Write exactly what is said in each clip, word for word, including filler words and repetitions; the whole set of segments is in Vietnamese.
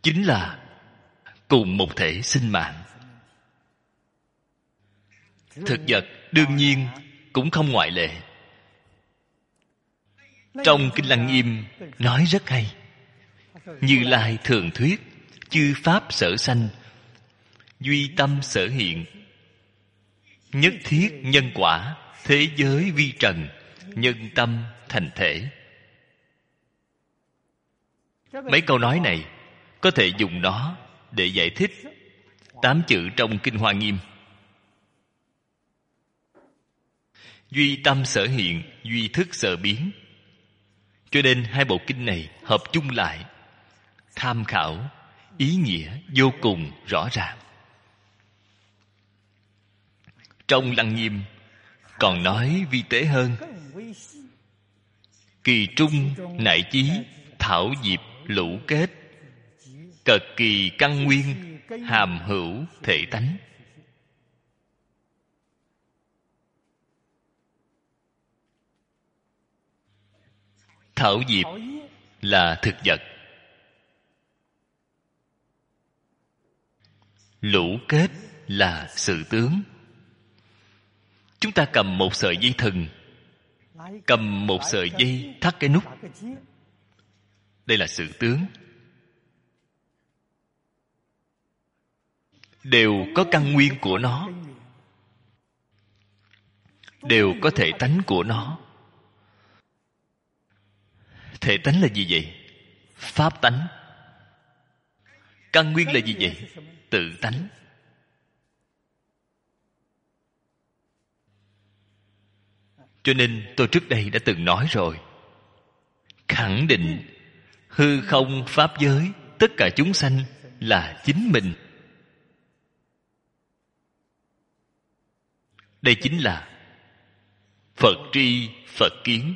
chính là cùng một thể sinh mạng. Thực vật đương nhiên cũng không ngoại lệ. Trong Kinh Lăng Nghiêm nói rất hay. Như Lai thường thuyết, chư pháp sở sanh, duy tâm sở hiện, nhất thiết nhân quả, thế giới vi trần, nhân tâm thành thể. Mấy câu nói này có thể dùng nó để giải thích tám chữ trong Kinh Hoa Nghiêm. Duy tâm sở hiện, duy thức sở biến. Cho nên hai bộ kinh này hợp chung lại, tham khảo ý nghĩa vô cùng rõ ràng. Trong Lăng Nghiêm còn nói vi tế hơn: kỳ trung nại chí, thảo diệp lũ kết, cực kỳ căn nguyên, hàm hữu thể tánh. Thảo diệp là thực vật, lũ kết là sự tướng. Chúng ta cầm một sợi dây thừng, cầm một sợi dây thắt cái nút, đây là sự tướng. Đều có căn nguyên của nó, đều có thể tánh của nó. Thể tánh là gì vậy? Pháp tánh. Căn nguyên là gì vậy? Tự tánh. Cho nên tôi trước đây đã từng nói rồi, khẳng định hư không pháp giới, tất cả chúng sanh là chính mình. Đây chính là Phật tri Phật kiến.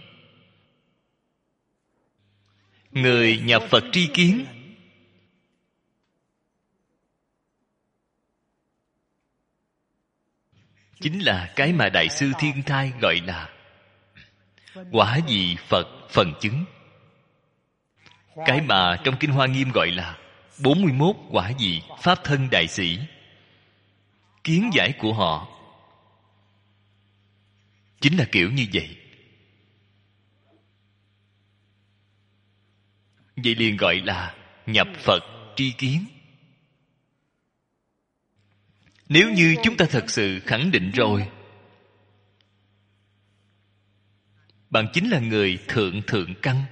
Người nhập Phật tri kiến chính là cái mà Đại sư Thiên Thai gọi là quả vị Phật phần chứng. Cái mà trong Kinh Hoa Nghiêm gọi là bốn mươi mốt quả vị Pháp thân đại sĩ. Kiến giải của họ chính là kiểu như vậy. Vậy liền gọi là nhập Phật tri kiến. Nếu như chúng ta thật sự khẳng định rồi, bạn chính là người thượng thượng căn,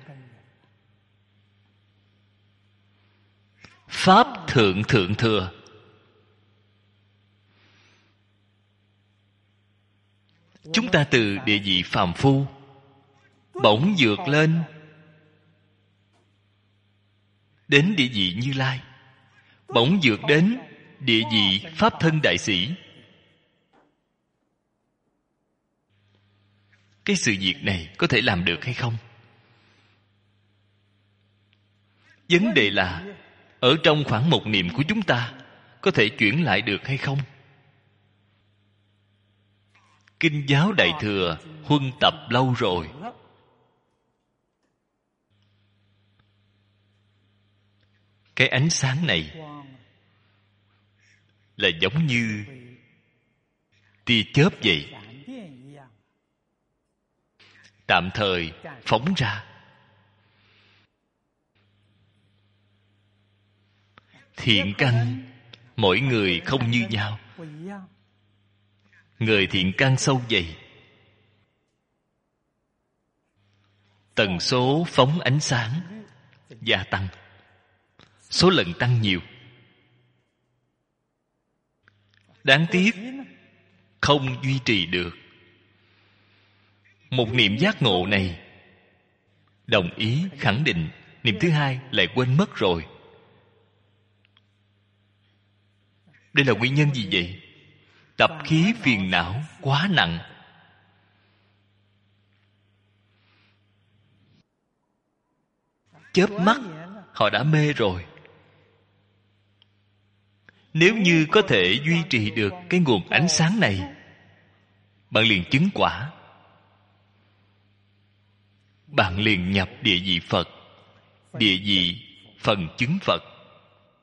pháp thượng thượng thừa. Chúng ta từ địa vị phàm phu bỗng vượt lên đến địa vị Như Lai, bỗng vượt đến địa vị Pháp thân đại sĩ. Cái sự việc này có thể làm được hay không? Vấn đề là ở trong khoảng một niệm của chúng ta có thể chuyển lại được hay không? Kinh giáo Đại Thừa huân tập lâu rồi. Cái ánh sáng này là giống như tia chớp vậy, tạm thời phóng ra. Thiện căn mỗi người không như nhau. Người thiện căn sâu dày, tần số phóng ánh sáng gia tăng, số lần tăng nhiều. Đáng tiếc không duy trì được. Một niệm giác ngộ này đồng ý khẳng định, niệm thứ hai lại quên mất rồi. Đây là nguyên nhân gì vậy? Tập khí phiền não quá nặng. Chớp mắt họ đã mê rồi. Nếu như có thể duy trì được cái nguồn ánh sáng này, bạn liền chứng quả. Bạn liền nhập địa vị Phật, địa vị phần chứng Phật.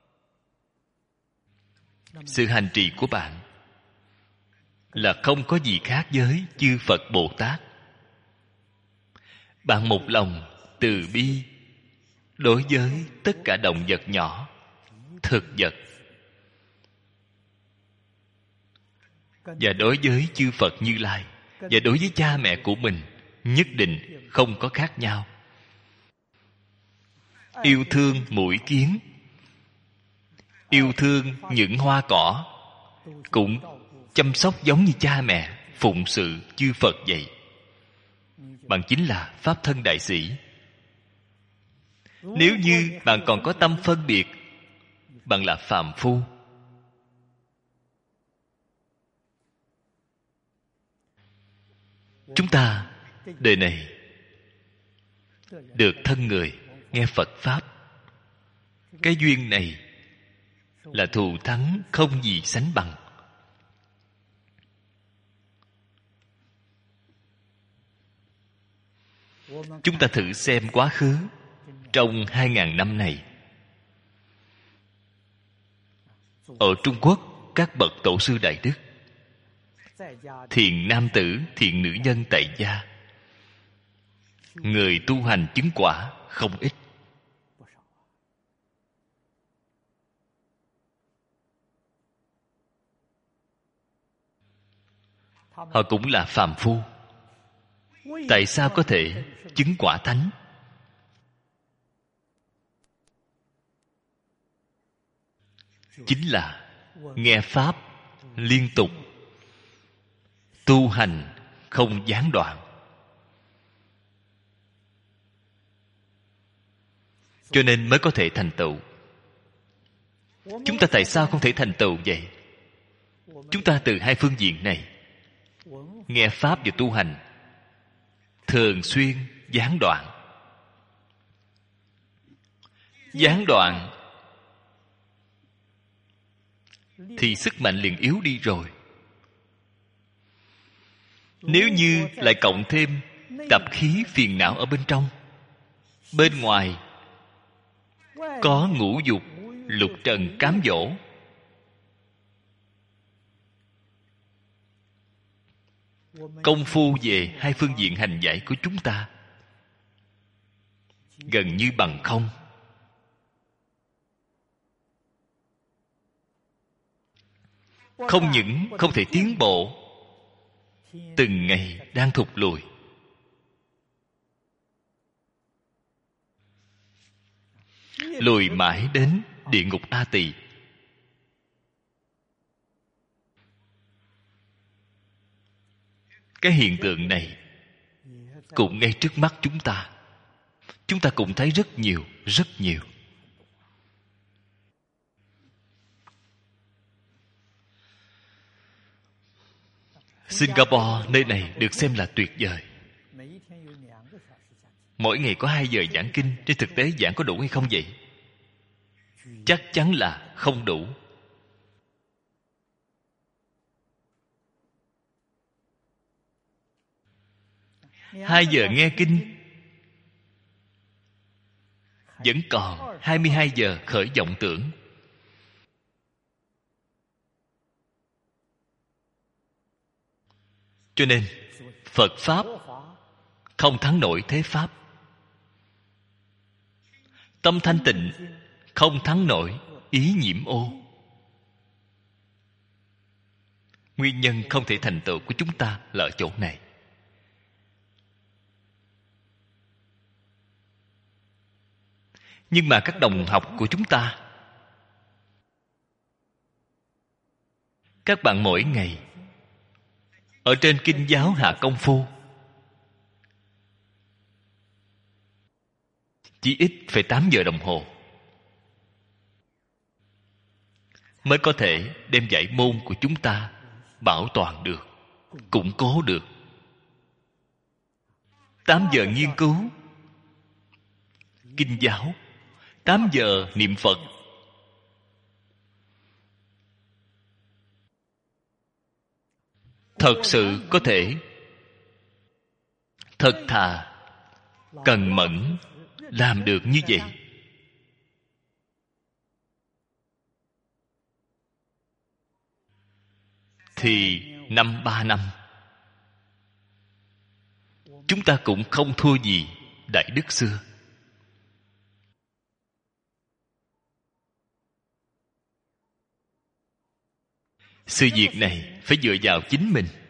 sự hành trì của bạn là không có gì khác với chư Phật Bồ Tát. Bạn một lòng từ bi đối với tất cả động vật nhỏ, thực vật, và đối với chư Phật Như Lai, và đối với cha mẹ của mình, nhất định không có khác nhau. Yêu thương muỗi kiến, yêu thương những hoa cỏ, cũng chăm sóc giống như cha mẹ phụng sự chư Phật vậy. Bạn chính là Pháp thân đại sĩ. Nếu như bạn còn có tâm phân biệt, bạn là phàm phu. Chúng ta đời này được thân người nghe Phật Pháp, cái duyên này là thù thắng không gì sánh bằng. Chúng ta thử xem quá khứ trong hai ngàn năm này, ở Trung Quốc, các bậc tổ sư đại đức, thiện nam tử, thiện nữ nhân tại gia, người tu hành chứng quả không ít. Họ cũng là phàm phu. Tại sao có thể chứng quả thánh? Chính là nghe Pháp liên tục, tu hành không gián đoạn. Cho nên mới có thể thành tựu. Chúng ta tại sao không thể thành tựu vậy? Chúng ta từ hai phương diện này, nghe Pháp và tu hành, thường xuyên gián đoạn. Gián đoạn thì sức mạnh liền yếu đi rồi. Nếu như lại cộng thêm tập khí phiền não ở bên trong, bên ngoài có ngũ dục, lục trần cám dỗ, công phu về hai phương diện hành giải của chúng ta gần như bằng không. Không những không thể tiến bộ, từng ngày đang thụt lùi. Lùi mãi đến địa ngục A Tỳ. Cái hiện tượng này cũng ngay trước mắt chúng ta. Chúng ta cũng thấy rất nhiều, rất nhiều. Singapore, nơi này được xem là tuyệt vời. Mỗi ngày có hai giờ giảng kinh. Trên thực tế giảng có đủ hay không vậy? Chắc chắn là không đủ. Hai giờ nghe kinh, vẫn còn hai mươi hai giờ khởi vọng tưởng. Cho nên Phật Pháp không thắng nổi thế Pháp. Tâm thanh tịnh không thắng nổi ý nhiễm ô. Nguyên nhân không thể thành tựu của chúng ta là ở chỗ này. Nhưng mà các đồng học của chúng ta, các bạn mỗi ngày ở trên kinh giáo hạ công phu, chỉ ít phải tám giờ đồng hồ mới có thể đem giải môn của chúng ta bảo toàn được, củng cố được. Tám giờ nghiên cứu kinh giáo, tám giờ niệm Phật. Thật sự có thể thật thà, cần mẫn làm được như vậy. thì năm ba năm, chúng ta cũng không thua gì Đại Đức xưa. Sự việc này phải dựa vào chính mình.